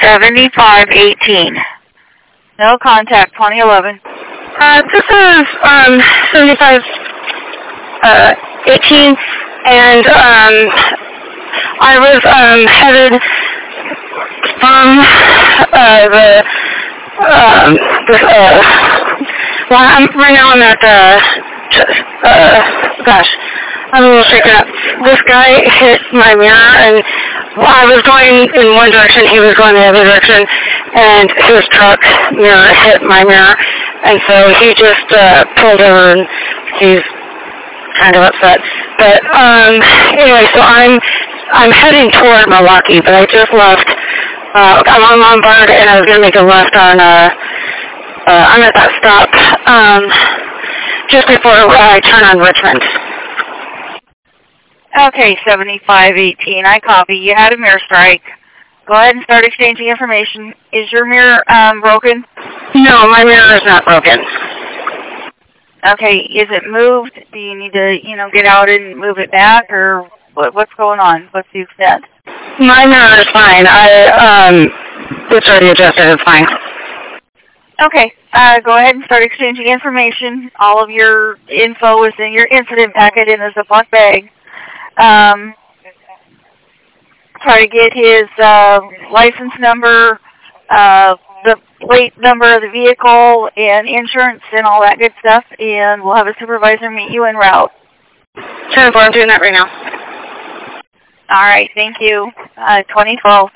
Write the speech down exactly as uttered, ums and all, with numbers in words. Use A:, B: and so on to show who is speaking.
A: seventy-five eighteen. No contact, twenty eleven.
B: Uh, this is um, seventy-five eighteen, and um, I was um, headed from uh, the, um, the uh, well, I'm, right now I'm at the, uh, gosh, I'm a little shaken up. This guy hit my mirror, and I was going in one direction, he was going the other direction, and his truck mirror hit my mirror, and so he just uh, pulled over, and he's kind of upset. But um, anyway, so I'm I'm heading toward Milwaukee, but I just left. Uh, I'm on Lombard, and I was going to make a left on. Uh, uh, I'm at that stop um, just before I turn on Richmond.
A: Okay, seventy-five eighteen. I copy. You had a mirror strike. Go ahead and start exchanging information. Is your mirror um, broken?
B: No, my mirror is not broken.
A: Okay, is it moved? Do you need to, you know, get out and move it back, or what, what's going on? What's the extent?
B: My mirror is fine. I um, it's already adjusted. It's fine.
A: Okay, uh, go ahead and start exchanging information. All of your info is in your incident packet in a Ziploc bag. Um, try to get his uh, license number, uh, the plate number of the vehicle, and insurance and all that good stuff, and we'll have a supervisor meet you en route.
B: ten four, I'm doing that right now.
A: All right, thank you. Uh, twenty twelve.